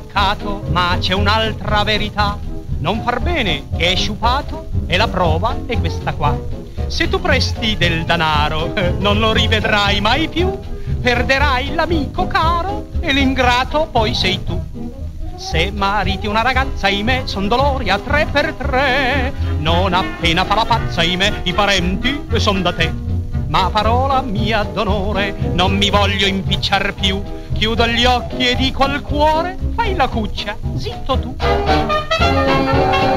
peccato, ma c'è un'altra verità. Non far bene che è sciupato, e la prova è questa qua. Se tu presti del danaro, non lo rivedrai mai più, perderai l'amico caro e l'ingrato poi sei tu. Se mariti una ragazza, ahimè, son dolori a 3 per 3. Non appena fa la pazza, ahimè, i parenti son da te. Ma parola mia d'onore, non mi voglio impicciar più. Chiudo gli occhi e dico al cuore, fai la cuccia, zitto tu.